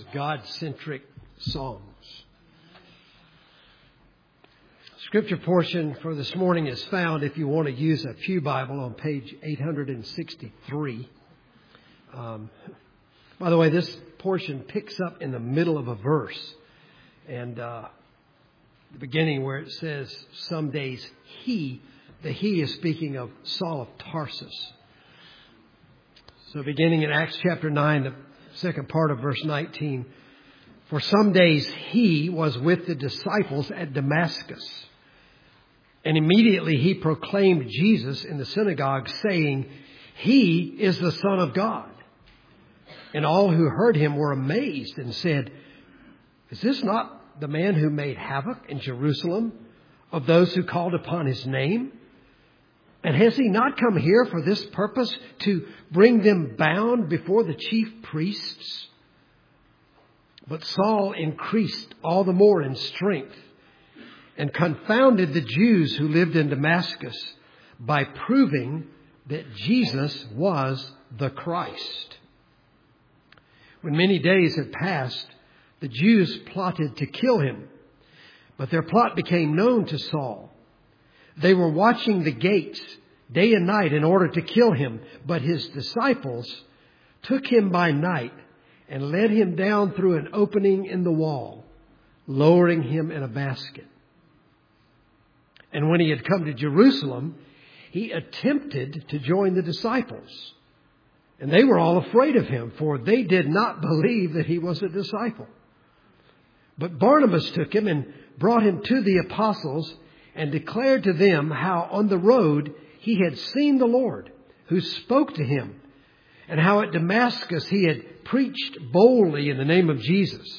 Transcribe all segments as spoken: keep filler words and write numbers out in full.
God-centric songs. Scripture portion for this morning is found, if you want to use a pew Bible, on page eight hundred sixty-three. Um, by the way, this portion picks up in the middle of a verse. And uh, the beginning where it says, some days he, the he is speaking of Saul of Tarsus. So beginning in Acts chapter nine, the second part of verse nineteen. For some days he was with the disciples at Damascus. And immediately he proclaimed Jesus in the synagogue, saying, He is the Son of God. And all who heard him were amazed and said, Is this not the man who made havoc in Jerusalem of those who called upon his name? And has he not come here for this purpose, to bring them bound before the chief priests? But Saul increased all the more in strength and confounded the Jews who lived in Damascus by proving that Jesus was the Christ. When many days had passed, the Jews plotted to kill him, but their plot became known to Saul. They were watching the gates day and night in order to kill him, but his disciples took him by night and led him down through an opening in the wall, lowering him in a basket. And when he had come to Jerusalem, he attempted to join the disciples. And they were all afraid of him, for they did not believe that he was a disciple. But Barnabas took him and brought him to the apostles and declared to them how on the road he had seen the Lord, who spoke to him, and how at Damascus he had preached boldly in the name of Jesus.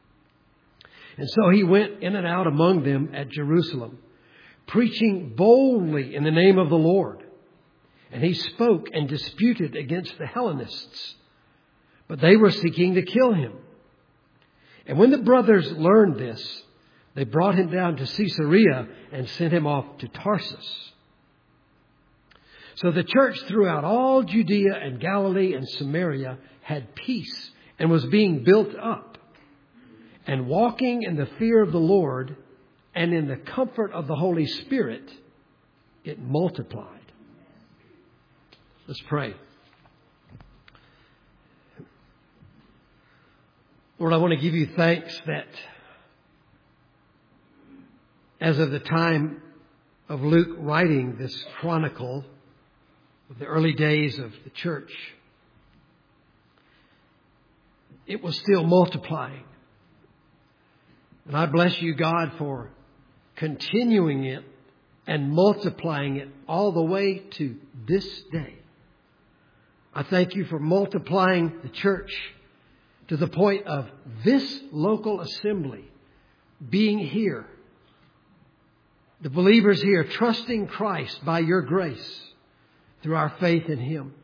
And so he went in and out among them at Jerusalem, preaching boldly in the name of the Lord. And he spoke and disputed against the Hellenists, but they were seeking to kill him. And when the brothers learned this, they brought him down to Caesarea and sent him off to Tarsus. So the church throughout all Judea and Galilee and Samaria had peace and was being built up. And walking in the fear of the Lord and in the comfort of the Holy Spirit, it multiplied. Let's pray. Lord, I want to give you thanks that as of the time of Luke writing this chronicle of the early days of the church, it was still multiplying. And I bless you, God, for continuing it and multiplying it all the way to this day. I thank you for multiplying the church to the point of this local assembly being here. The believers here trusting Christ by your grace through our faith in Him.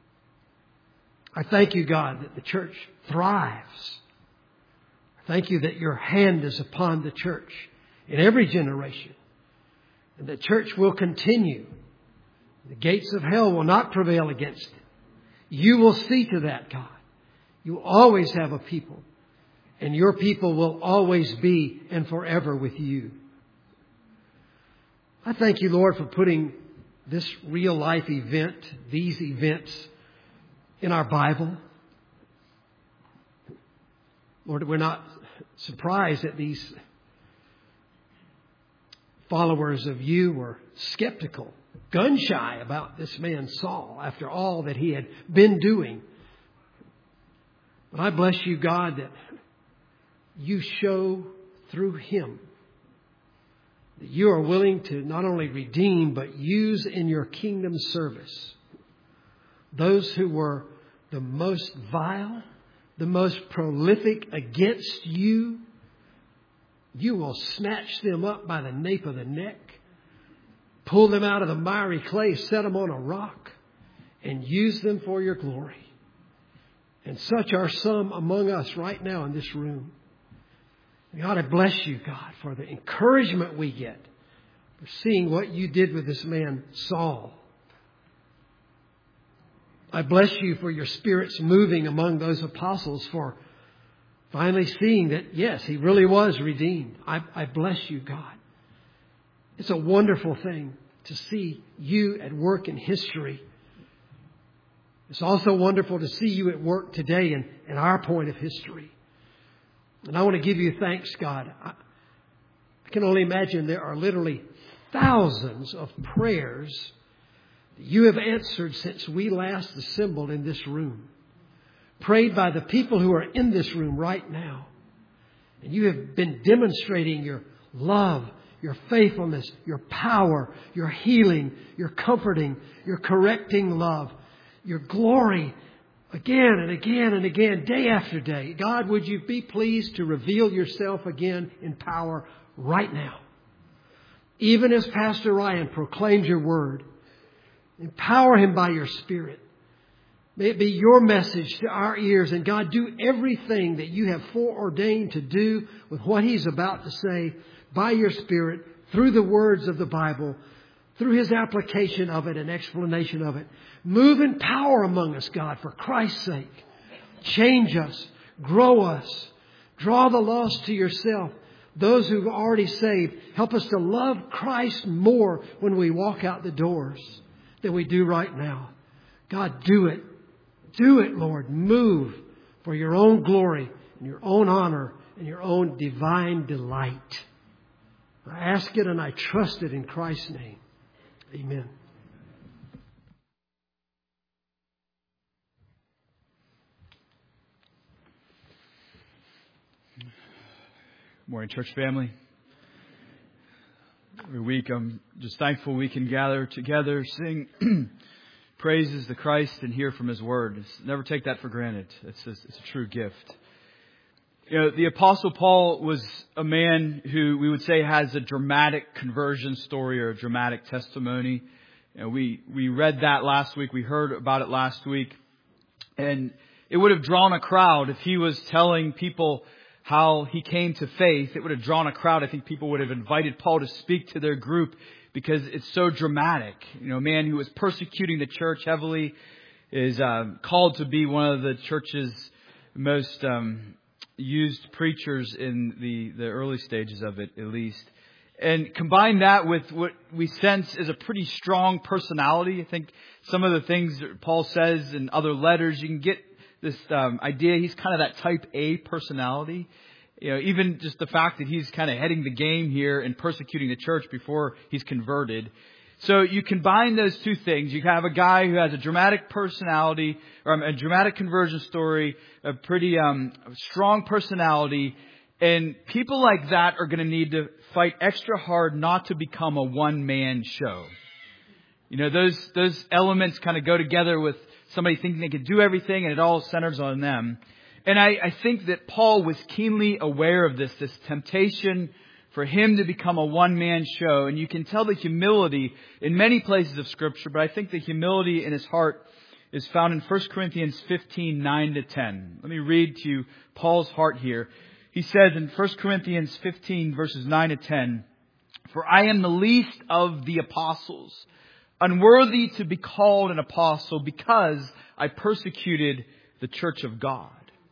I thank you, God, that the church thrives. I thank you that your hand is upon the church in every generation. And the church will continue. The gates of hell will not prevail against it. You will see to that, God. You will always have a people. And your people will always be and forever with you. I thank you, Lord, for putting this real life event, these events, in our Bible. Lord, we're not surprised that these followers of you were skeptical, gun shy about this man Saul after all that he had been doing. But I bless you, God, that you show through him that you are willing to not only redeem, but use in your kingdom service those who were the most vile, the most prolific against you. You will snatch them up by the nape of the neck, pull them out of the miry clay, set them on a rock, and use them for your glory. And such are some among us right now in this room. God, I bless you, God, for the encouragement we get for seeing what you did with this man, Saul. I bless you for your Spirit's moving among those apostles, for Finally seeing that, yes, he really was redeemed. I, I bless you, God. It's a wonderful thing to see you at work in history. It's also wonderful to see you at work today in, in our point of history. And I want to give you thanks, God. I, I can only imagine there are literally thousands of prayers that you have answered since we last assembled in this room. Prayed by the people who are in this room right now. And you have been demonstrating your love, your faithfulness, your power, your healing, your comforting, your correcting love, your glory again and again and again, day after day. God, would you be pleased to reveal yourself again in power right now? Even as Pastor Ryan proclaims your word, empower him by your Spirit. May it be your message to our ears. And God, do everything that you have foreordained to do with what he's about to say by your Spirit, through the words of the Bible, through his application of it and explanation of it. Move in power among us, God, for Christ's sake. Change us, grow us, draw the lost to yourself. Those who've already saved, help us to love Christ more when we walk out the doors than we do right now. God, do it. Do it, Lord. Move for your own glory and your own honor and your own divine delight. I ask it and I trust it in Christ's name. Amen. Good morning, church family. Every week I'm just thankful we can gather together, sing praises to Christ and hear from His Word. It's, never take that for granted. It's a, it's a true gift. You know, the Apostle Paul was a man who we would say has a dramatic conversion story or a dramatic testimony. You know, we, we read that last week. We heard about it last week. And it would have drawn a crowd if he was telling people how he came to faith. It would have drawn a crowd. I think people would have invited Paul to speak to their group because it's so dramatic. You know, a man who was persecuting the church heavily is um, called to be one of the church's most um, used preachers in the, the early stages of it, at least. And combine that with what we sense is a pretty strong personality. I think some of the things that Paul says in other letters, you can get this um, idea he's kind of that type A personality. You know, even just the fact that he's kind of heading the game here and persecuting the church before he's converted. So you combine those two things. You have a guy who has a dramatic personality, or a dramatic conversion story, a pretty um, strong personality, and people like that are going to need to fight extra hard not to become a one-man show. You know, those those elements kind of go together with somebody thinking they can do everything, and it all centers on them. And I, I think that Paul was keenly aware of this, this temptation for him to become a one-man show. And you can tell the humility in many places of Scripture, but I think the humility in his heart is found in First Corinthians fifteen, nine to ten. Let me read to you Paul's heart here. He says in First Corinthians fifteen, verses nine to ten, "For I am the least of the apostles, unworthy to be called an apostle because I persecuted the church of God.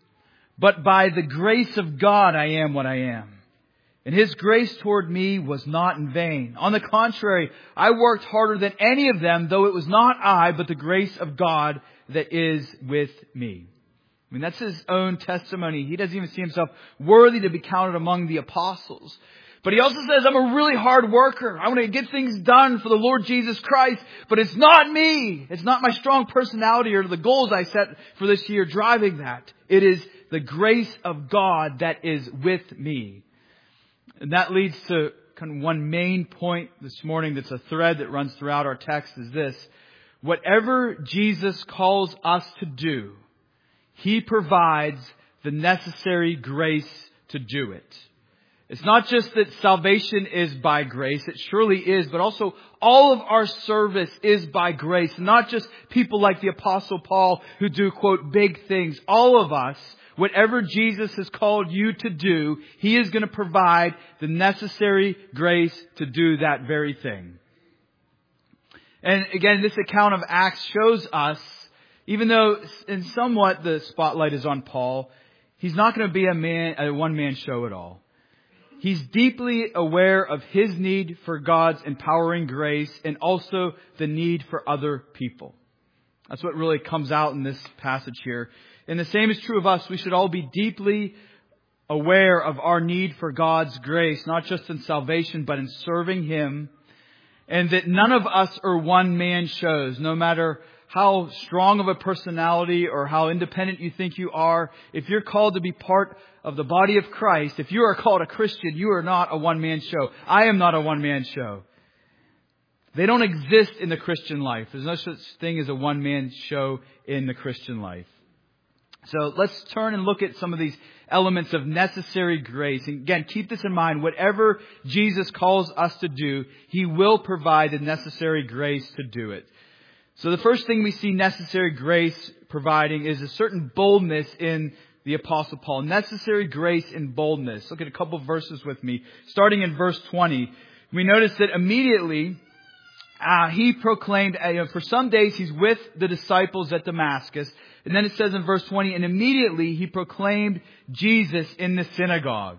But by the grace of God I am what I am. And His grace toward me was not in vain. On the contrary, I worked harder than any of them, though it was not I, but the grace of God that is with me." I mean, that's his own testimony. He doesn't even see himself worthy to be counted among the apostles. But he also says, I'm a really hard worker. I want to get things done for the Lord Jesus Christ. But it's not me. It's not my strong personality or the goals I set for this year driving that. It is the grace of God that is with me. And that leads to kind of one main point this morning that's a thread that runs throughout our text is this. Whatever Jesus calls us to do, He provides the necessary grace to do it. It's not just that salvation is by grace. It surely is. But also all of our service is by grace. Not just people like the Apostle Paul who do, quote, big things. All of us, whatever Jesus has called you to do, He is going to provide the necessary grace to do that very thing. And again, this account of Acts shows us, even though in somewhat the spotlight is on Paul, he's not going to be a man, a one-man show at all. He's deeply aware of his need for God's empowering grace and also the need for other people. That's what really comes out in this passage here. And the same is true of us. We should all be deeply aware of our need for God's grace, not just in salvation, but in serving Him. And that none of us are one-man shows, no matter how strong of a personality or how independent you think you are. If you're called to be part of the body of Christ, if you are called a Christian, you are not a one-man show. I am not a one-man show. They don't exist in the Christian life. There's no such thing as a one-man show in the Christian life. So let's turn and look at some of these elements of necessary grace. And again, keep this in mind. Whatever Jesus calls us to do, He will provide the necessary grace to do it. So the first thing we see necessary grace providing is a certain boldness in the Apostle Paul. Necessary grace and boldness. Look at a couple of verses with me. Starting in verse twenty, we notice that immediately uh, he proclaimed, uh, you know, for some days he's with the disciples at Damascus. And then it says in verse twenty, and immediately he proclaimed Jesus in the synagogue,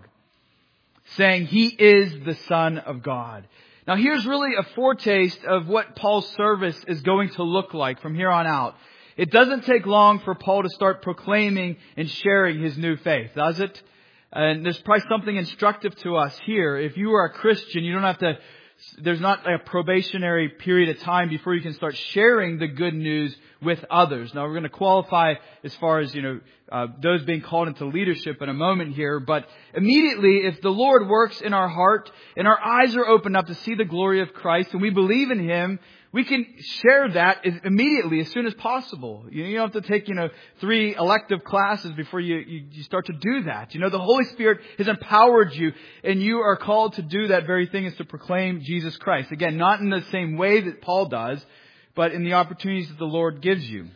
saying, He is the Son of God. Now here's really a foretaste of what Paul's service is going to look like from here on out. It doesn't take long for Paul to start proclaiming and sharing his new faith, does it? And there's probably something instructive to us here. If you are a Christian, you don't have to, there's not a probationary period of time before you can start sharing the good news with others. Now we're going to qualify as far as, you know, uh, those being called into leadership in a moment here. But immediately, if the Lord works in our heart and our eyes are opened up to see the glory of Christ and we believe in Him, we can share that immediately, as soon as possible. You don't have to take, you know, three elective classes before you, you, you start to do that. You know, the Holy Spirit has empowered you, and you are called to do that very thing, is to proclaim Jesus Christ. Again, not in the same way that Paul does, but in the opportunities that the Lord gives you.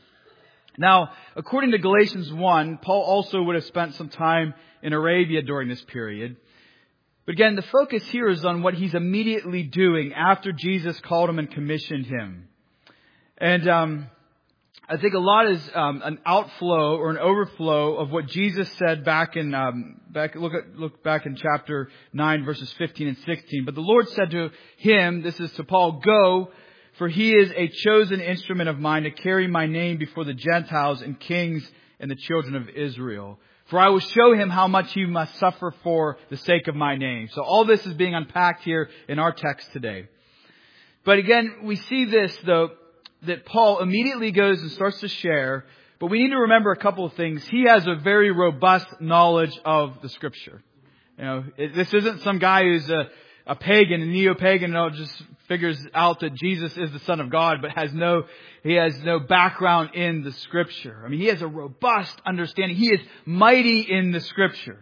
Now, according to Galatians one, Paul also would have spent some time in Arabia during this period. But again, the focus here is on what he's immediately doing after Jesus called him and commissioned him. And um, I think a lot is um, an outflow or an overflow of what Jesus said back in um, back look at look back in chapter nine, verses fifteen and sixteen. But the Lord said to him, this is to Paul, "Go, for he is a chosen instrument of mine to carry my name before the Gentiles and kings and the children of Israel. For I will show him how much he must suffer for the sake of my name." So all this is being unpacked here in our text today. But again, we see this, though, that Paul immediately goes and starts to share. But we need to remember a couple of things. He has a very robust knowledge of the Scripture. You know, it, this isn't some guy who's a, a pagan, a neo-pagan, you know, just figures out that Jesus is the Son of God, but has no, he has no background in the Scripture. I mean, he has a robust understanding. He is mighty in the Scripture.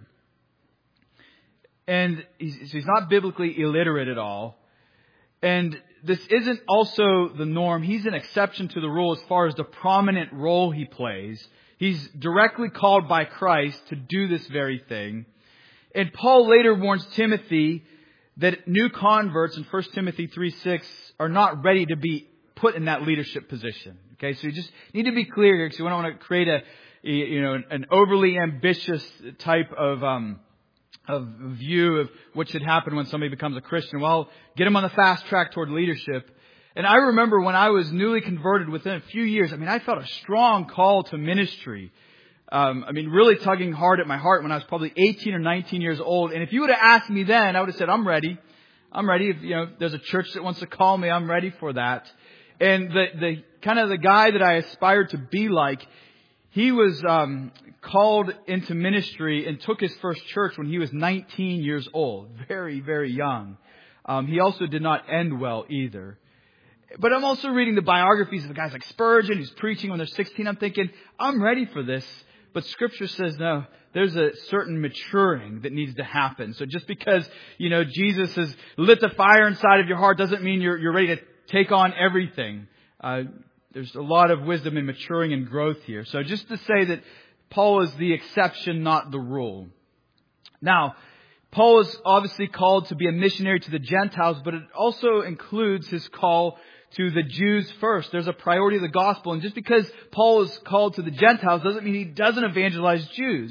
And he's, he's not biblically illiterate at all. And this isn't also the norm. He's an exception to the rule as far as the prominent role he plays. He's directly called by Christ to do this very thing. And Paul later warns Timothy that new converts in First Timothy three six are not ready to be put in that leadership position. Okay, so you just need to be clear here, because you don't want to create a, you know, an overly ambitious type of um, of view of what should happen when somebody becomes a Christian. Well, get them on the fast track toward leadership. And I remember when I was newly converted, within a few years, I mean, I felt a strong call to ministry. Um, I mean, really tugging hard at my heart when I was probably eighteen or nineteen years old. And if you would have asked me then, I would have said, I'm ready. I'm ready. If, you know, there's a church that wants to call me, I'm ready for that. And the, the kind of the guy that I aspired to be like, he was um, called into ministry and took his first church when he was nineteen years old. Very, very young. Um, he also did not end well either. But I'm also reading the biographies of guys like Spurgeon, who's preaching when they're sixteen. I'm thinking, I'm ready for this. But Scripture says, no, there's a certain maturing that needs to happen. So just because, you know, Jesus has lit the fire inside of your heart doesn't mean you're, you're ready to take on everything. Uh, there's a lot of wisdom in maturing and growth here. So just to say that Paul is the exception, not the rule. Now, Paul is obviously called to be a missionary to the Gentiles, but it also includes his call to the Jews first. There's a priority of the gospel. And just because Paul is called to the Gentiles doesn't mean he doesn't evangelize Jews.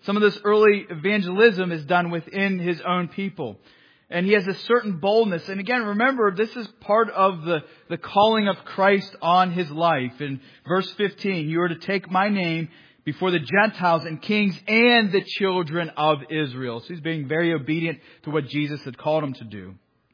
Some of this early evangelism is done within his own people. And he has a certain boldness. And again, remember, this is part of the, the calling of Christ on his life. In verse fifteen, you are to take my name before the Gentiles and kings and the children of Israel. So he's being very obedient to what Jesus had called him to do.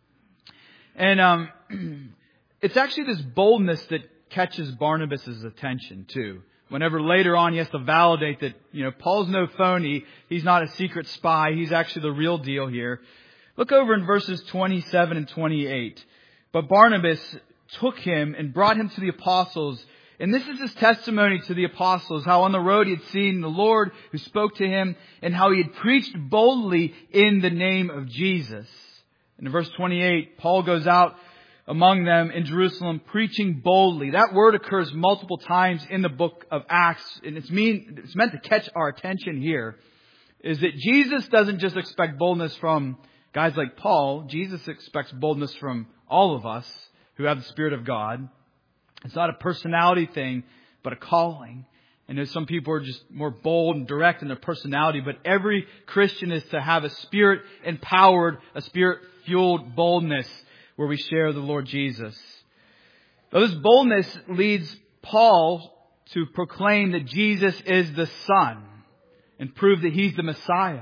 And um, it's actually this boldness that catches Barnabas' attention too. Whenever later on he has to validate that, you know, Paul's no phony. He's not a secret spy. He's actually the real deal here. Look over in verses twenty-seven and twenty-eight. But Barnabas took him and brought him to the apostles. And this is his testimony to the apostles, how on the road he had seen the Lord who spoke to him and how he had preached boldly in the name of Jesus. And in verse twenty-eight, Paul goes out among them in Jerusalem preaching boldly. That word occurs multiple times in the book of Acts. And it's, mean, it's meant to catch our attention here. Is that Jesus doesn't just expect boldness from guys like Paul. Jesus expects boldness from all of us who have the Spirit of God. It's not a personality thing, but a calling. And there's some people are just more bold and direct in their personality, but every Christian is to have a Spirit-empowered, a Spirit-fueled boldness where we share the Lord Jesus. Now, this boldness leads Paul to proclaim that Jesus is the Son and prove that He's the Messiah.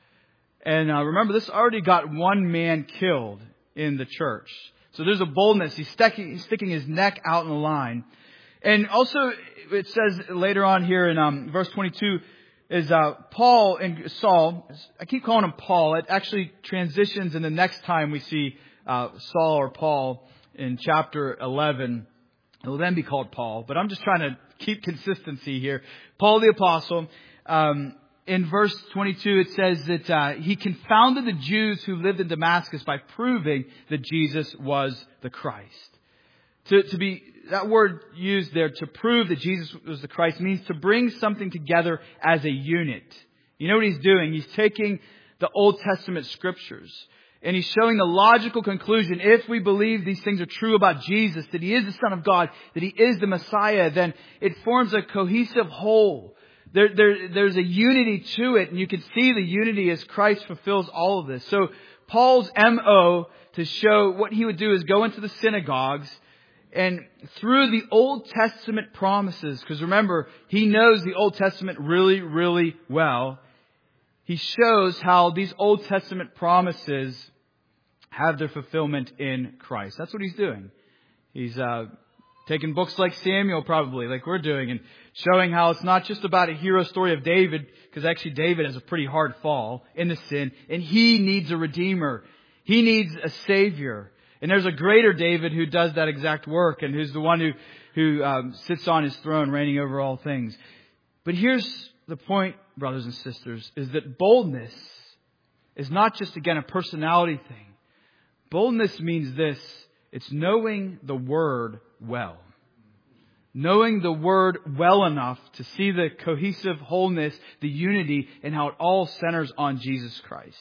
And uh, remember, this already got one man killed in the church. So there's a boldness. He's sticking, he's sticking his neck out in the line. And also, it says later on here in um, verse twenty-two, is uh, Paul and Saul. I keep calling him Paul. It actually transitions in the next time we see uh, Saul or Paul in chapter eleven. It will then be called Paul. But I'm just trying to keep consistency here. Paul the Apostle. Um, In verse twenty-two, it says that uh, he confounded the Jews who lived in Damascus by proving that Jesus was the Christ. To, to be that word used there, to prove that Jesus was the Christ, means to bring something together as a unit. You know what he's doing? He's taking the Old Testament scriptures and he's showing the logical conclusion. If we believe these things are true about Jesus, that He is the Son of God, that He is the Messiah, then it forms a cohesive whole. There, there, there's a unity to it, and you can see the unity as Christ fulfills all of this. So Paul's M O to show what he would do is go into the synagogues and through the Old Testament promises, because remember, he knows the Old Testament really, really well. He shows how these Old Testament promises have their fulfillment in Christ. That's what he's doing. He's uh, taking books like Samuel, probably, like we're doing, and showing how it's not just about a hero story of David, because actually David has a pretty hard fall into sin, and he needs a redeemer. He needs a savior. And there's a greater David who does that exact work, and who's the one who, who um, sits on his throne, reigning over all things. But here's the point, brothers and sisters, is that boldness is not just, again, a personality thing. Boldness means this. It's knowing the Word well. Knowing the Word well enough to see the cohesive wholeness, the unity, and how it all centers on Jesus Christ.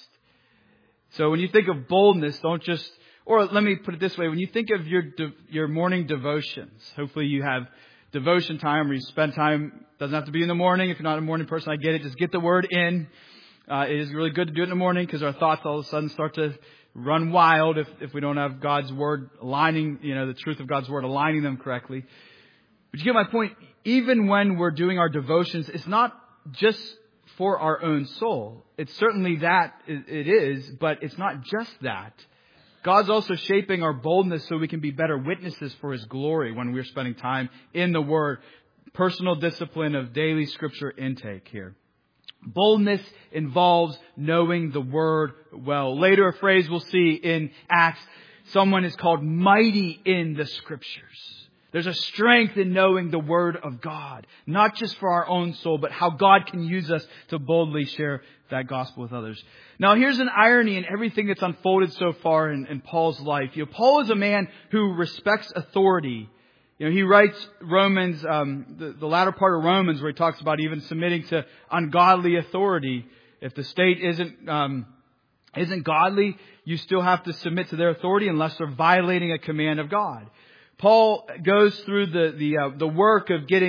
So when you think of boldness, don't just, or let me put it this way, when you think of your de, your morning devotions, hopefully you have devotion time where you spend time, doesn't have to be in the morning. If you're not a morning person, I get it. Just get the Word in. Uh, it is really good to do it in the morning because our thoughts all of a sudden start to run wild if, if we don't have God's Word aligning, you know, the truth of God's Word aligning them correctly. But you get my point. Even when we're doing our devotions, it's not just for our own soul. It's certainly that it is, but it's not just that. God's also shaping our boldness so we can be better witnesses for His glory when we're spending time in the Word. Personal discipline of daily Scripture intake here. Boldness involves knowing the Word well. Later, a phrase we'll see in Acts, someone is called mighty in the Scriptures. There's a strength in knowing the Word of God, not just for our own soul, but how God can use us to boldly share that gospel with others. Now, here's an irony in everything that's unfolded so far in, in Paul's life. You know, Paul is a man who respects authority. You know, he writes Romans, um, the, the latter part of Romans, where he talks about even submitting to ungodly authority. If the state isn't um, isn't godly, you still have to submit to their authority unless they're violating a command of God. Paul goes through the the uh, the work of getting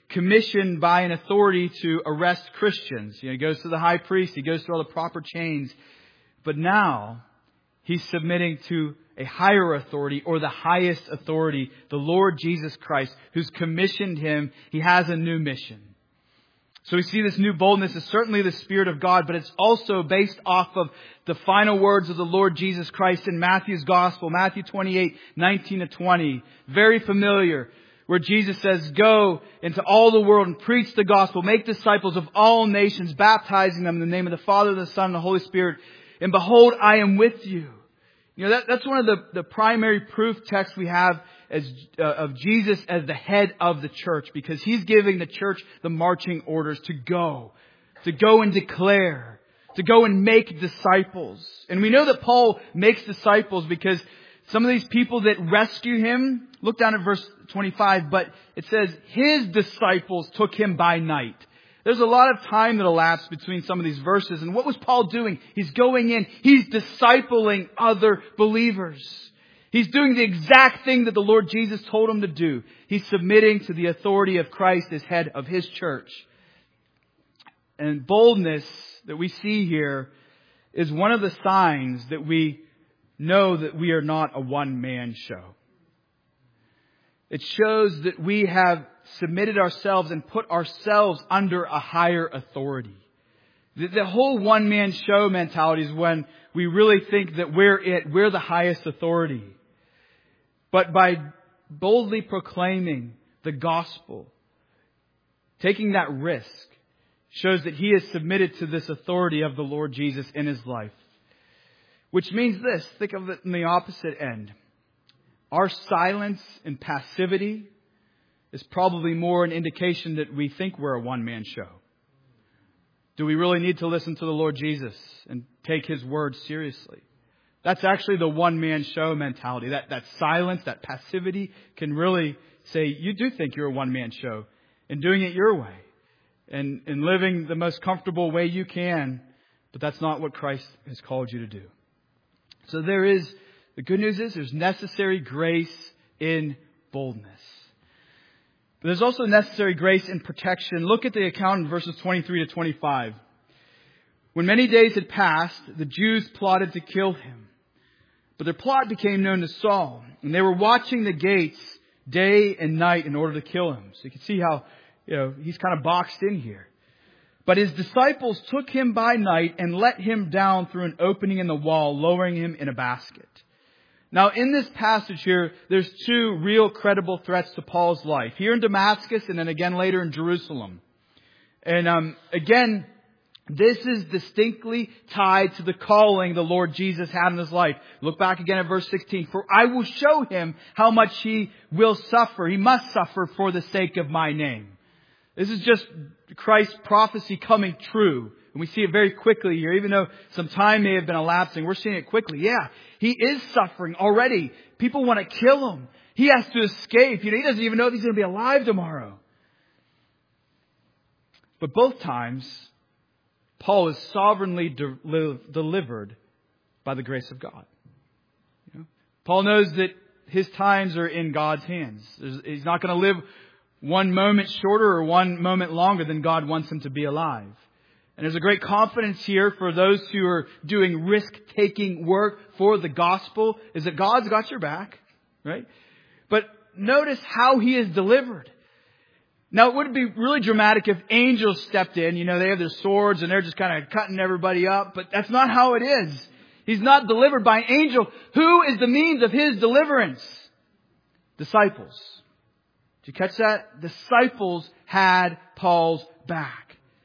commissioned by an authority to arrest Christians. You know, he goes to the high priest. He goes through all the proper chains. But now he's submitting to a higher authority, or the highest authority, the Lord Jesus Christ, who's commissioned him. He has a new mission. So we see this new boldness is certainly the Spirit of God, but it's also based off of the final words of the Lord Jesus Christ in Matthew's Gospel, Matthew twenty-eight, nineteen to twenty. Very familiar, where Jesus says, "Go into all the world and preach the gospel. Make disciples of all nations, baptizing them in the name of the Father, the Son, and the Holy Spirit. And behold, I am with you." You know, that, that's one of the, the primary proof texts we have as uh, of Jesus as the head of the church, because he's giving the church the marching orders to go, to go and declare, to go and make disciples. And we know that Paul makes disciples because some of these people that rescue him, look down at verse twenty-five, but it says his disciples took him by night. There's a lot of time that elapsed between some of these verses. And what was Paul doing? He's going in, he's discipling other believers. He's doing the exact thing that the Lord Jesus told him to do. He's submitting to the authority of Christ as head of his church. And boldness that we see here is one of the signs that we know that we are not a one-man show. It shows that we have submitted ourselves and put ourselves under a higher authority. The, the whole one-man show mentality is when we really think that we're it, we're the highest authority. But by boldly proclaiming the gospel, taking that risk, shows that he is submitted to this authority of the Lord Jesus in his life. Which means this, think of it in the opposite end. Our silence and passivity is probably more an indication that we think we're a one-man show. Do we really need to listen to the Lord Jesus and take his word seriously? That's actually the one-man show mentality. That, that silence, that passivity can really say, you do think you're a one-man show, and doing it your way, and, and living the most comfortable way you can, but that's not what Christ has called you to do. So there is, the good news is there's necessary grace in boldness. But there's also necessary grace in protection. Look at the account in verses twenty-three to twenty-five. When many days had passed, the Jews plotted to kill him. But their plot became known to Saul, and they were watching the gates day and night in order to kill him. So you can see how, you know, he's kind of boxed in here. But his disciples took him by night and let him down through an opening in the wall, lowering him in a basket. Now, in this passage here, there's two real credible threats to Paul's life. Here in Damascus and then again later in Jerusalem. And um, again, this is distinctly tied to the calling the Lord Jesus had in his life. Look back again at verse sixteen. For I will show him how much he will suffer. He must suffer for the sake of my name. This is just Christ's prophecy coming true. And we see it very quickly here, even though some time may have been elapsing. We're seeing it quickly. Yeah, he is suffering already. People want to kill him. He has to escape. You know, he doesn't even know if he's going to be alive tomorrow. But both times, Paul is sovereignly de- delivered by the grace of God. You know? Paul knows that his times are in God's hands. There's, he's not going to live one moment shorter or one moment longer than God wants him to be alive. And there's a great confidence here for those who are doing risk-taking work for the gospel, is that God's got your back, right? But notice how he is delivered. Now, it would be really dramatic if angels stepped in. You know, they have their swords and they're just kind of cutting everybody up. But that's not how it is. He's not delivered by an angel. Who is the means of his deliverance? Disciples. Did you catch that? Disciples had Paul's back.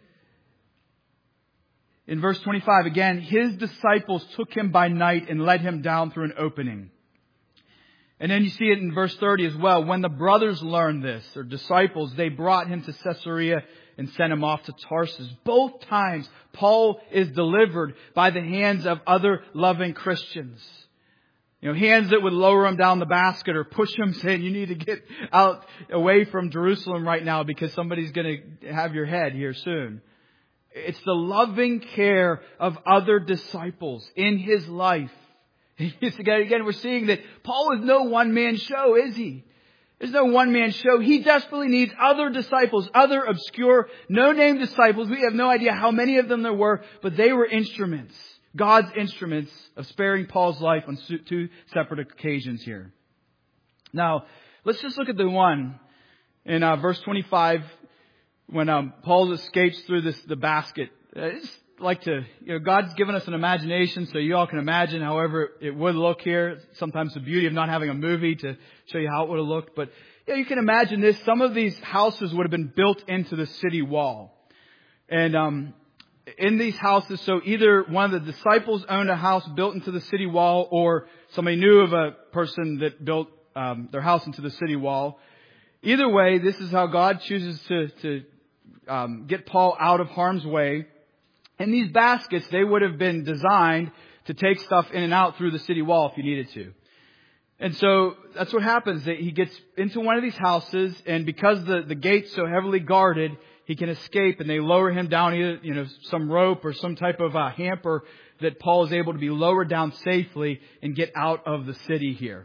In verse twenty-five, again, his disciples took him by night and led him down through an opening. And then you see it in verse thirty as well. When the brothers learned this, or disciples, they brought him to Caesarea and sent him off to Tarsus. Both times, Paul is delivered by the hands of other loving Christians. You know, hands that would lower him down the basket or push him saying, you need to get out away from Jerusalem right now because somebody's going to have your head here soon. It's the loving care of other disciples in his life. Again, we're seeing that Paul is no one-man show, is he? There's no one-man show. He desperately needs other disciples, other obscure, no-name disciples. We have no idea how many of them there were, but they were instruments, God's instruments of sparing Paul's life on two separate occasions here. Now, let's just look at the one in uh, verse twenty-five when um, Paul escapes through this the basket. I just like to, you know, God's given us an imagination, so you all can imagine however it would look here. Sometimes the beauty of not having a movie to show you how it would have looked. But yeah, you can imagine this. Some of these houses would have been built into the city wall. And um, in these houses, so either one of the disciples owned a house built into the city wall, or somebody knew of a person that built um, their house into the city wall. Either way, this is how God chooses to, to um, get Paul out of harm's way. And these baskets, they would have been designed to take stuff in and out through the city wall if you needed to. And so that's what happens. He gets into one of these houses, and because the, the gate's so heavily guarded, he can escape, and they lower him down, either, you know, some rope or some type of uh, hamper that Paul is able to be lowered down safely and get out of the city here.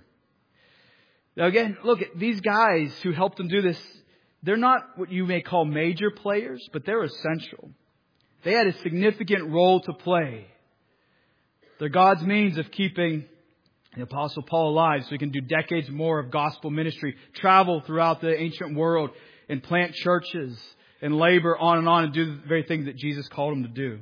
Now again, look, these guys who helped him do this, they're not what you may call major players, but they're essential. They had a significant role to play. They're God's means of keeping the Apostle Paul alive so he can do decades more of gospel ministry, travel throughout the ancient world and plant churches and labor on and on and do the very things that Jesus called him to do.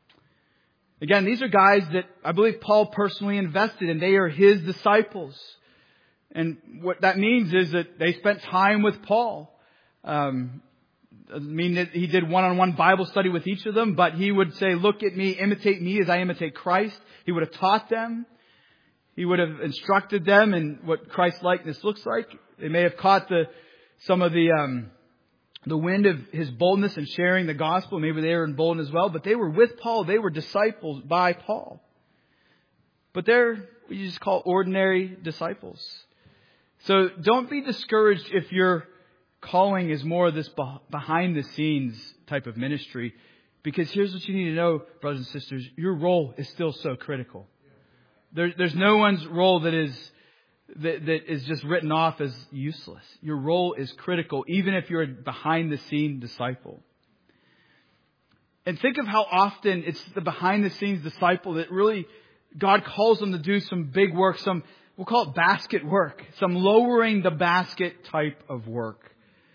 Again, these are guys that I believe Paul personally invested in. They are his disciples. And what that means is that they spent time with Paul. Um, doesn't mean that he did one-on-one Bible study with each of them, but he would say, look at me, imitate me as I imitate Christ. He would have taught them. He would have instructed them in what Christ-likeness looks like. They may have caught the some of the um, the wind of his boldness in sharing the gospel. Maybe they were emboldened as well, but they were with Paul. They were disciples by Paul. But they're what you just call ordinary disciples. So don't be discouraged if your calling is more of this behind the scenes type of ministry, because here's what you need to know, brothers and sisters. Your role is still so critical. There, there's no one's role that is that, that is just written off as useless. Your role is critical, even if you're a behind the scene disciple. And think of how often it's the behind the scenes disciple that really God calls them to do some big work, some we'll call it basket work, some lowering the basket type of work.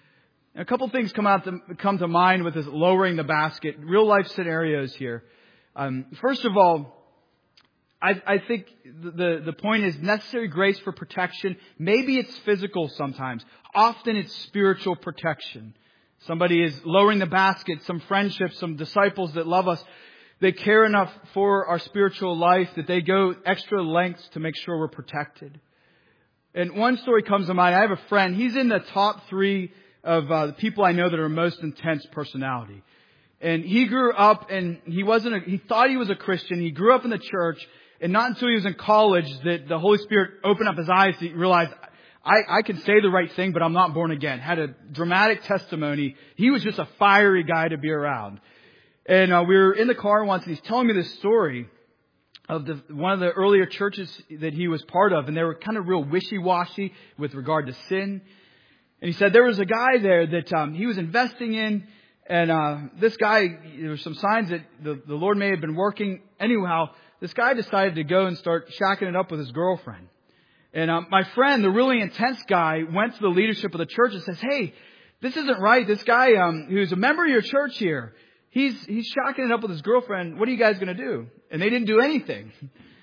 A couple things come out to, come to mind with this lowering the basket. Real life scenarios here. Um, first of all, I, I think the the point is necessary grace for protection. Maybe it's physical sometimes. Often it's spiritual protection. Somebody is lowering the basket. Some friendships, some disciples that love us, they care enough for our spiritual life that they go extra lengths to make sure we're protected. And one story comes to mind. I have a friend. He's in the top three of uh, the people I know that are most intense personality. And he grew up, and he wasn't. A, he thought he was a Christian. He grew up in the church, and not until he was in college that the Holy Spirit opened up his eyes to realize I, I can say the right thing, but I'm not born again. Had a dramatic testimony. He was just a fiery guy to be around. And uh, we were in the car once, and he's telling me this story of the, one of the earlier churches that he was part of, and they were kind of real wishy-washy with regard to sin. And he said there was a guy there that um, he was investing in, and uh, this guy, there were some signs that the, the Lord may have been working. Anyhow, this guy decided to go and start shacking it up with his girlfriend. And uh, my friend, the really intense guy, went to the leadership of the church and says, hey, this isn't right. This guy um, who's a member of your church here, he's he's shacking it up with his girlfriend. What are you guys going to do? And they didn't do anything.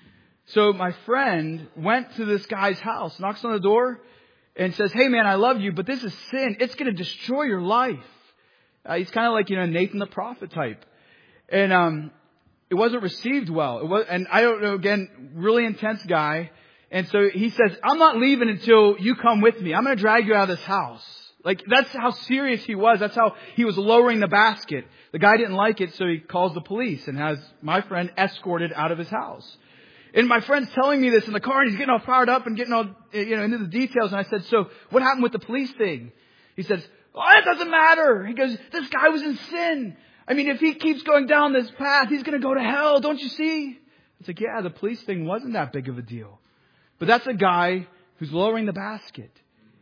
So my friend went to this guy's house, knocks on the door, and says, hey, man, I love you, but this is sin. It's going to destroy your life. Uh, he's kind of like, you know, Nathan the prophet type. And um, it wasn't received well. It was, and I don't know, again, really intense guy. And so he says, I'm not leaving until you come with me. I'm going to drag you out of this house. Like, that's how serious he was. That's how he was lowering the basket. The guy didn't like it, so he calls the police and has my friend escorted out of his house. And my friend's telling me this in the car, and he's getting all fired up and getting all, you know, into the details. And I said, so what happened with the police thing? He says, oh, it doesn't matter. He goes, this guy was in sin. I mean, if he keeps going down this path, he's going to go to hell. Don't you see? It's like, yeah, the police thing wasn't that big of a deal. But that's a guy who's lowering the basket.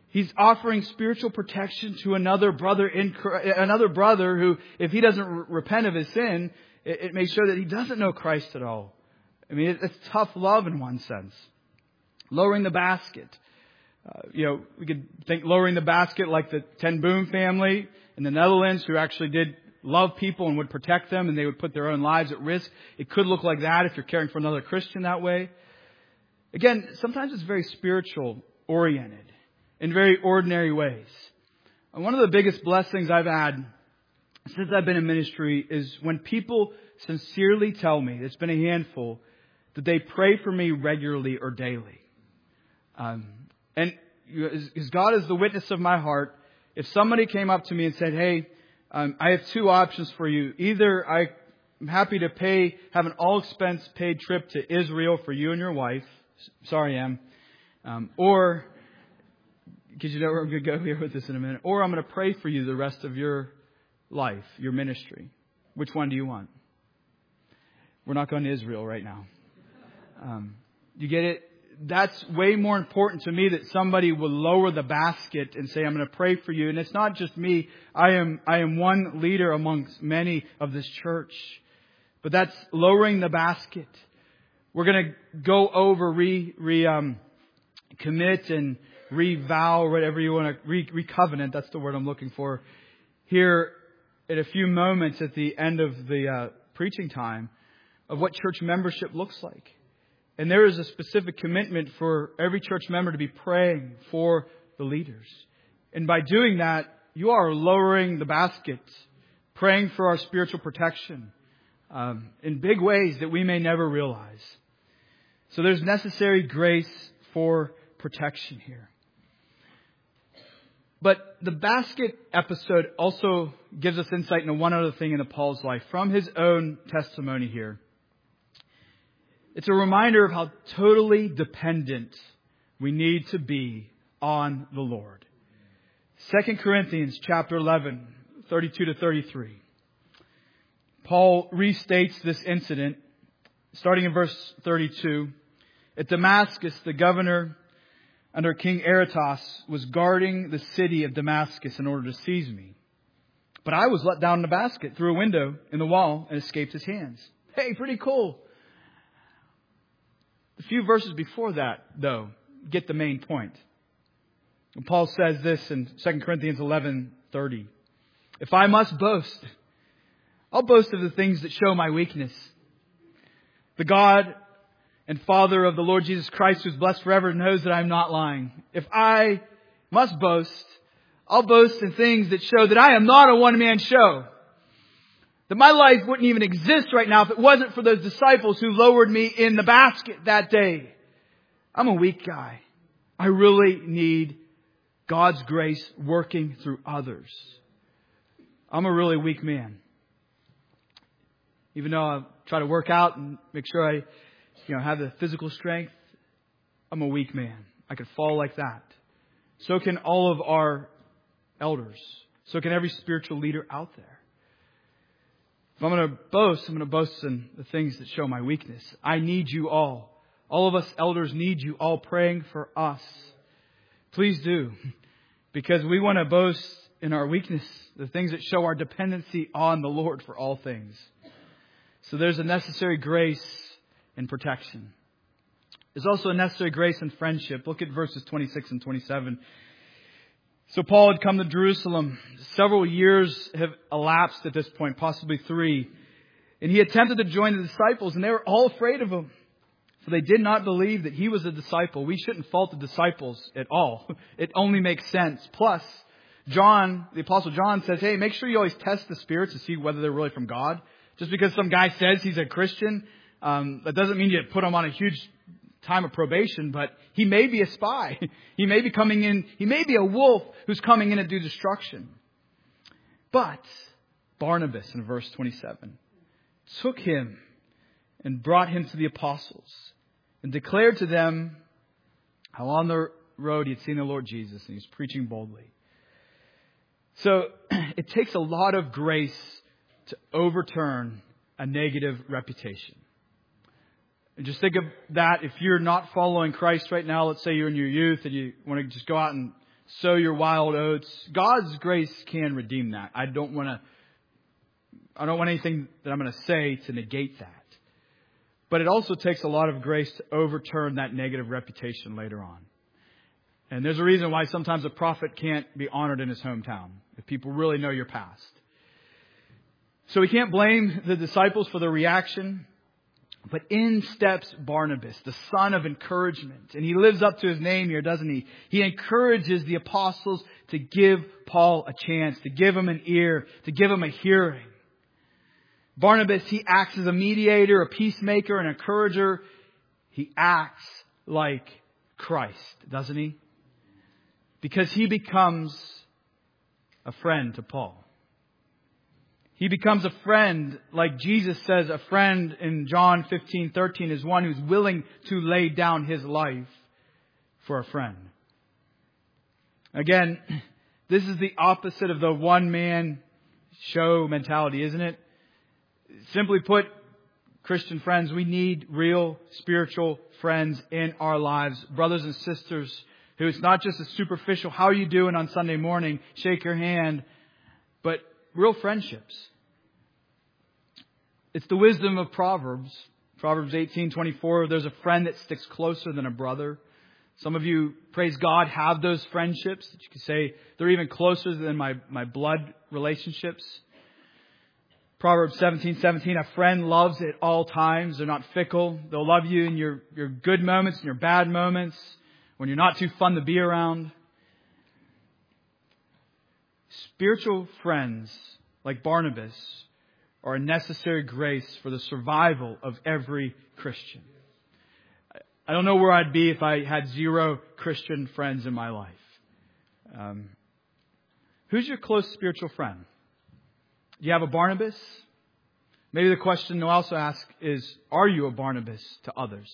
He's offering spiritual protection to another brother in another brother who, if he doesn't re- repent of his sin, it, it may show that he doesn't know Christ at all. I mean, it, it's tough love in one sense. Lowering the basket. Uh, you know, we could think lowering the basket like the Ten Boom family in the Netherlands who actually did love people and would protect them and they would put their own lives at risk. It could look like that if you're caring for another Christian that way. Again, sometimes it's very spiritual oriented in very ordinary ways. And one of the biggest blessings I've had since I've been in ministry is when people sincerely tell me, it's been a handful, that they pray for me regularly or daily. Um, and as God is the witness of my heart, if somebody came up to me and said, hey, um, I have two options for you. Either I'm happy to pay, have an all expense paid trip to Israel for you and your wife. Sorry, Em. Um, or, because you know where I'm going to go here with this in a minute. Or I'm going to pray for you the rest of your life, your ministry. Which one do you want? We're not going to Israel right now. Um, you get it? That's way more important to me that somebody will lower the basket and say, I'm going to pray for you. And it's not just me. I am, I am one leader amongst many of this church. But that's lowering the basket. We're going to go over, re, re, um, commit and re-vow, whatever you want to, re, re-covenant. That's the word I'm looking for. Here in a few moments at the end of the uh, preaching time of what church membership looks like. And there is a specific commitment for every church member to be praying for the leaders. And by doing that, you are lowering the basket, praying for our spiritual protection um, in big ways that we may never realize. So there's necessary grace for protection here. But the basket episode also gives us insight into one other thing in Paul's life from his own testimony here. It's a reminder of how totally dependent we need to be on the Lord. Second Corinthians chapter eleven, thirty-two to thirty-three. Paul restates this incident, starting in verse thirty-two. At Damascus, the governor under King Aretas was guarding the city of Damascus in order to seize me. But I was let down in a basket through a window in the wall and escaped his hands. Hey, pretty cool. A few verses before that, though, get the main point. Paul says this in Second Corinthians eleven thirty. If I must boast, I'll boast of the things that show my weakness. The God and Father of the Lord Jesus Christ, who is blessed forever, knows that I'm not lying. If I must boast, I'll boast in things that show that I am not a one-man show. That my life wouldn't even exist right now if it wasn't for those disciples who lowered me in the basket that day. I'm a weak guy. I really need God's grace working through others. I'm a really weak man. Even though I try to work out and make sure I, you know, have the physical strength, I'm a weak man. I could fall like that. So can all of our elders. So can every spiritual leader out there. If I'm going to boast, I'm going to boast in the things that show my weakness. I need you all. All of us elders need you all praying for us. Please do. Because we want to boast in our weakness, the things that show our dependency on the Lord for all things. So there's a necessary grace in protection. There's also a necessary grace in friendship. Look at verses twenty-six and twenty-seven. So Paul had come to Jerusalem. Several years have elapsed at this point, possibly three. And he attempted to join the disciples, and they were all afraid of him. For they did not believe that he was a disciple. We shouldn't fault the disciples at all. It only makes sense. Plus, John, the Apostle John says, hey, make sure you always test the spirits to see whether they're really from God. Just because some guy says he's a Christian, um, that doesn't mean you put him on a huge time of probation, but he may be a spy. He may be coming in, he may be a wolf who's coming in to do destruction. But Barnabas, in verse twenty-seven, took him and brought him to the apostles and declared to them how on the road he had seen the Lord Jesus and he was preaching boldly. So it takes a lot of grace to overturn a negative reputation. And just think of that if you're not following Christ right now. Let's say you're in your youth and you want to just go out and sow your wild oats. God's grace can redeem that. I don't want to, I don't want anything that I'm going to say to negate that. But it also takes a lot of grace to overturn that negative reputation later on. And there's a reason why sometimes a prophet can't be honored in his hometown, if people really know your past. So we can't blame the disciples for the reaction. But in steps Barnabas, the son of encouragement. And he lives up to his name here, doesn't he? He encourages the apostles to give Paul a chance, to give him an ear, to give him a hearing. Barnabas, he acts as a mediator, a peacemaker, an encourager. He acts like Christ, doesn't he? Because he becomes a friend to Paul. He becomes a friend, like Jesus says, a friend in John fifteen thirteen is one who's willing to lay down his life for a friend. Again, this is the opposite of the one-man show mentality, isn't it? Simply put, Christian friends, we need real spiritual friends in our lives. Brothers and sisters, who it's not just a superficial, how are you doing on Sunday morning, shake your hand, but real friendships. It's the wisdom of Proverbs. Proverbs eighteen twenty-four, there's a friend that sticks closer than a brother. Some of you, praise God, have those friendships that you can say they're even closer than my, my blood relationships. Proverbs seventeen seventeen, a friend loves at all times. They're not fickle. They'll love you in your, your good moments and your bad moments, when you're not too fun to be around. Spiritual friends like Barnabas are a necessary grace for the survival of every Christian. I don't know where I'd be if I had zero Christian friends in my life. Um, who's your close spiritual friend? Do you have a Barnabas? Maybe the question to also ask is, are you a Barnabas to others?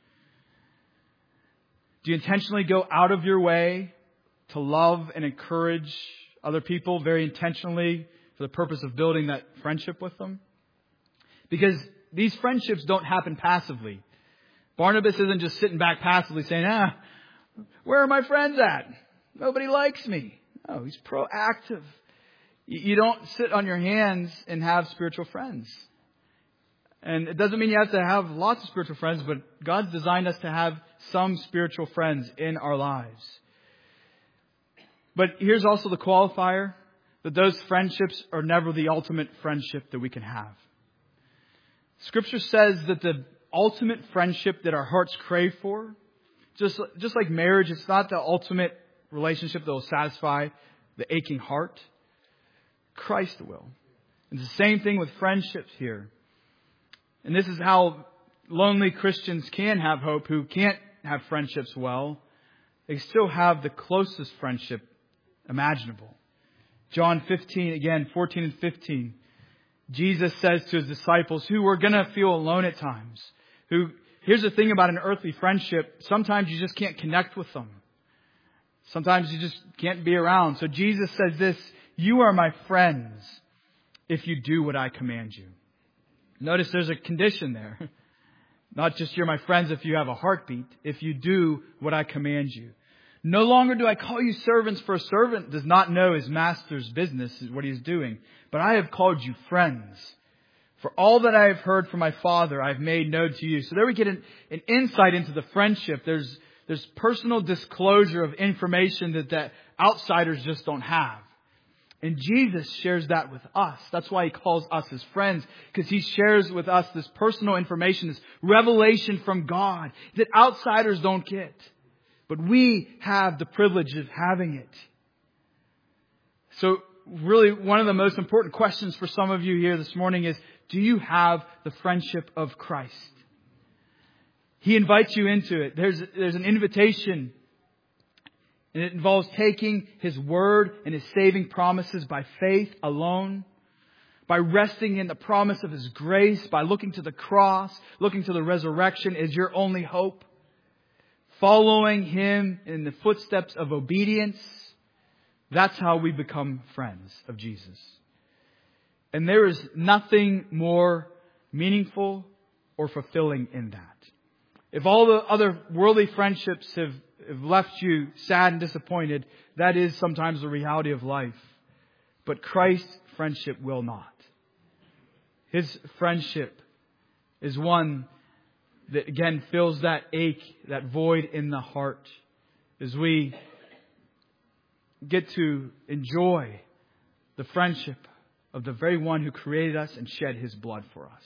Do you intentionally go out of your way to love and encourage other people very intentionally for the purpose of building that friendship with them? Because these friendships don't happen passively. Barnabas isn't just sitting back passively saying, ah, where are my friends at? Nobody likes me. No, he's proactive. You don't sit on your hands and have spiritual friends. And it doesn't mean you have to have lots of spiritual friends, but God's designed us to have some spiritual friends in our lives. But here's also the qualifier, that those friendships are never the ultimate friendship that we can have. Scripture says that the ultimate friendship that our hearts crave for, just, just like marriage, it's not the ultimate relationship that will satisfy the aching heart. Christ will. And it's the same thing with friendships here. And this is how lonely Christians can have hope who can't have friendships well. They still have the closest friendship imaginable. John fifteen, again, fourteen and fifteen. Jesus says to his disciples who were going to feel alone at times. Who, here's the thing about an earthly friendship. Sometimes you just can't connect with them. Sometimes you just can't be around. So Jesus says this, you are my friends if you do what I command you. Notice there's a condition there. Not just you're my friends if you have a heartbeat. If you do what I command you. No longer do I call you servants, for a servant does not know his master's business, is what he's doing. But I have called you friends. For all that I have heard from my Father, I have made known to you. So there we get an, an insight into the friendship. There's, there's personal disclosure of information that, that outsiders just don't have. And Jesus shares that with us. That's why He calls us His friends. Because He shares with us this personal information, this revelation from God that outsiders don't get. But we have the privilege of having it. So really one of the most important questions for some of you here this morning is, do you have the friendship of Christ? He invites you into it. There's, there's an invitation. And it involves taking His Word and His saving promises by faith alone. By resting in the promise of His grace. By looking to the cross. Looking to the resurrection as your only hope. Following Him in the footsteps of obedience. That's how we become friends of Jesus. And there is nothing more meaningful or fulfilling in that. If all the other worldly friendships have have left you sad and disappointed. That is sometimes the reality of life. But Christ's friendship will not. His friendship is one that, again, fills that ache, that void in the heart, as we get to enjoy the friendship of the very one who created us and shed His blood for us.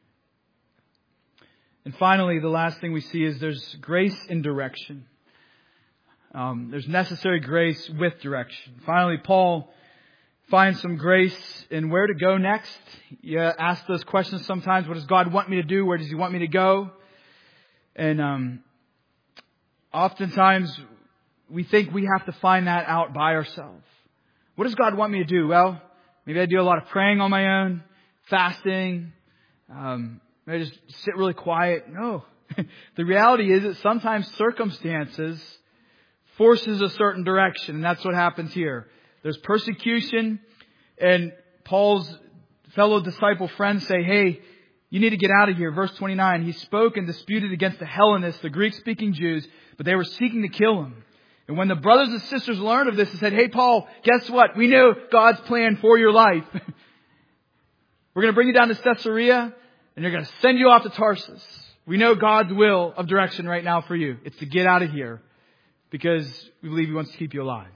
And finally, the last thing we see is there's grace in direction. Um, there's necessary grace with direction. Finally, Paul finds some grace in where to go next. You ask those questions sometimes. What does God want me to do? Where does He want me to go? And um, oftentimes we think we have to find that out by ourselves. What does God want me to do? Well, maybe I do a lot of praying on my own, fasting, um, maybe just sit really quiet. No. The reality is that sometimes circumstances forces a certain direction, and that's what happens here. There's persecution, and Paul's fellow disciple friends say, hey, you need to get out of here. Verse twenty-nine, he spoke and disputed against the Hellenists, the Greek-speaking Jews, but they were seeking to kill him. And when the brothers and sisters learned of this, they said, hey, Paul, guess what? We know God's plan for your life. We're going to bring you down to Caesarea, and you're going to send you off to Tarsus. We know God's will of direction right now for you. It's to get out of here because we believe He wants to keep you alive.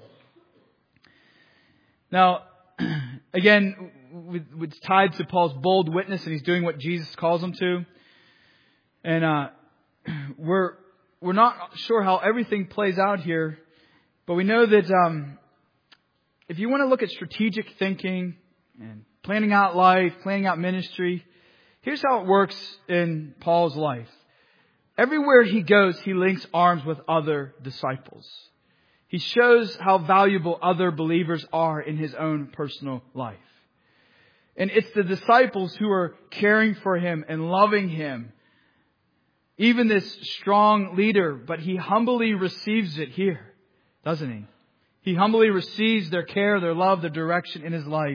Now, again, it's tied to Paul's bold witness, and he's doing what Jesus calls him to. And uh, we're we're not sure how everything plays out here, but we know that um, if you want to look at strategic thinking and planning out life, planning out ministry, here's how it works in Paul's life. Everywhere he goes, he links arms with other disciples. He shows how valuable other believers are in his own personal life. And it's the disciples who are caring for him and loving him. Even this strong leader, but he humbly receives it here, doesn't he? He humbly receives their care, their love, their direction in his life.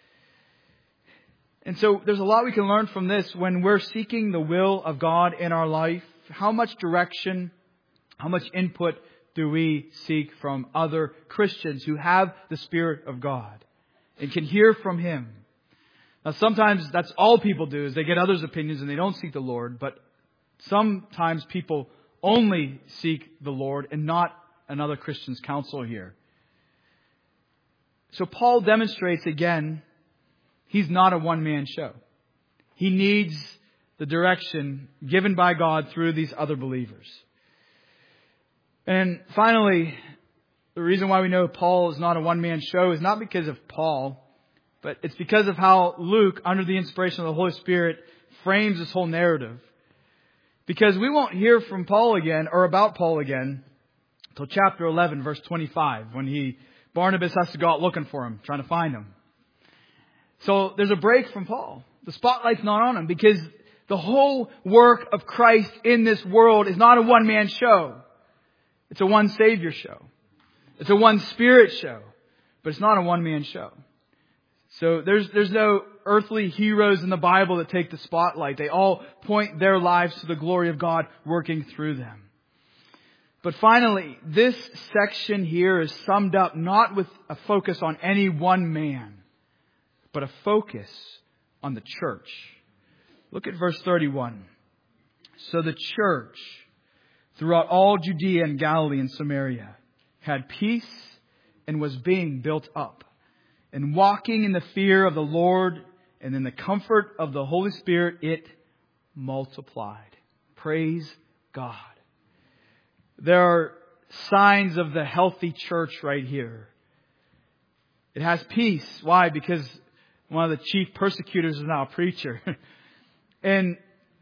And so there's a lot we can learn from this when we're seeking the will of God in our life. How much direction, how much input do we seek from other Christians who have the Spirit of God and can hear from Him? Now, sometimes that's all people do, is they get others' opinions and they don't seek the Lord. But sometimes people only seek the Lord and not another Christian's counsel here. So Paul demonstrates again, he's not a one-man show. He needs the direction given by God through these other believers. And finally, the reason why we know Paul is not a one-man show is not because of Paul, but it's because of how Luke, under the inspiration of the Holy Spirit, frames this whole narrative. Because we won't hear from Paul again, or about Paul again, until chapter eleven, verse twenty-five, when he Barnabas has to go out looking for him, trying to find him. So there's a break from Paul. The spotlight's not on him, because the whole work of Christ in this world is not a one-man show. It's a one Savior show. It's a one Spirit show. But it's not a one-man show. So there's there's no earthly heroes in the Bible that take the spotlight. They all point their lives to the glory of God working through them. But finally, this section here is summed up not with a focus on any one man, but a focus on the church. Look at verse thirty-one. So the church throughout all Judea and Galilee and Samaria had peace and was being built up, and walking in the fear of the Lord and in the comfort of the Holy Spirit, it multiplied. Praise God. There are signs of the healthy church right here. It has peace. Why? Because one of the chief persecutors is now a preacher. And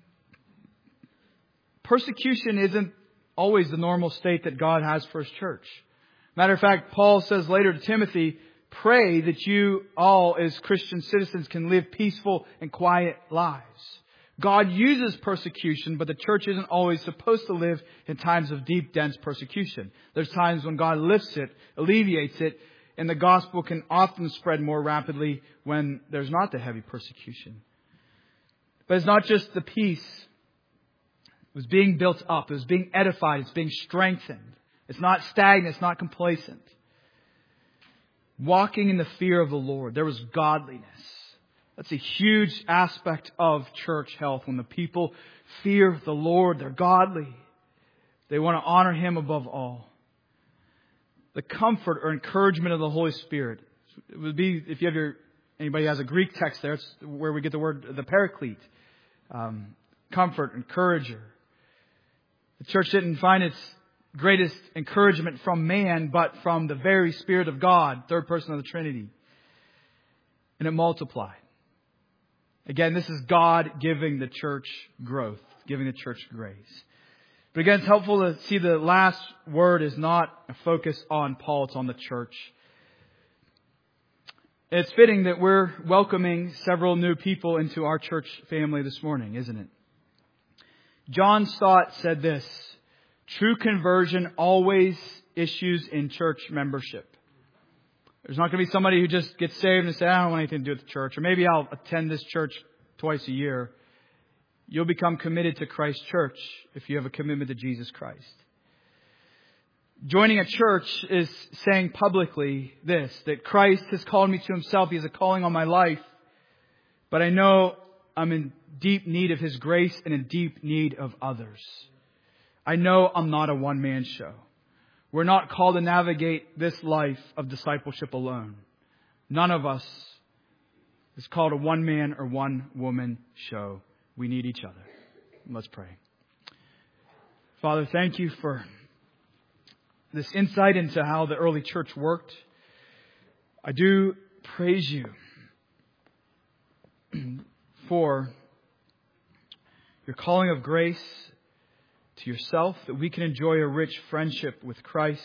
persecution isn't always the normal state that God has for His church. Matter of fact, Paul says later to Timothy, pray that you all as Christian citizens can live peaceful and quiet lives. God uses persecution, but the church isn't always supposed to live in times of deep, dense persecution. There's times when God lifts it, alleviates it, and the gospel can often spread more rapidly when there's not the heavy persecution. But it's not just the peace. It was being built up. It was being edified. It's being strengthened. It's not stagnant. It's not complacent. Walking in the fear of the Lord. There was godliness. That's a huge aspect of church health. When the people fear the Lord, they're godly. They want to honor Him above all. The comfort or encouragement of the Holy Spirit. It would be, if you have your, anybody has a Greek text there, it's where we get the word, the paraclete. Um, comfort, encourager. The church didn't find its greatest encouragement from man, but from the very Spirit of God, third person of the Trinity. And it multiplied. Again, this is God giving the church growth, giving the church grace. But again, it's helpful to see the last word is not a focus on Paul, it's on the church. It's fitting that we're welcoming several new people into our church family this morning, isn't it? John Stott said this: true conversion always issues in church membership. There's not going to be somebody who just gets saved and says, I don't want anything to do with the church, or maybe I'll attend this church twice a year. You'll become committed to Christ's church if you have a commitment to Jesus Christ. Joining a church is saying publicly this, that Christ has called me to Himself. He has a calling on my life. But I know I'm in deep need of His grace and in deep need of others. I know I'm not a one-man show. We're not called to navigate this life of discipleship alone. None of us is called a one-man or one-woman show. We need each other. Let's pray. Father, thank You for this insight into how the early church worked. I do praise You for Your calling of grace to Yourself, that we can enjoy a rich friendship with Christ,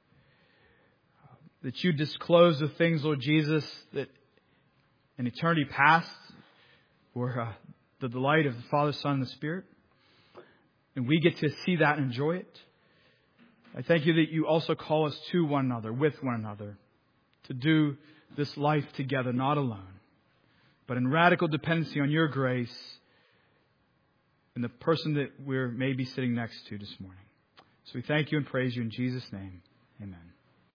that You disclose the things, Lord Jesus, that in eternity past were uh, the delight of the Father, Son, and the Spirit. And we get to see that and enjoy it. I thank You that You also call us to one another, with one another, to do this life together, not alone, but in radical dependency on Your grace and the person that we're maybe sitting next to this morning. So we thank You and praise You in Jesus' name. Amen.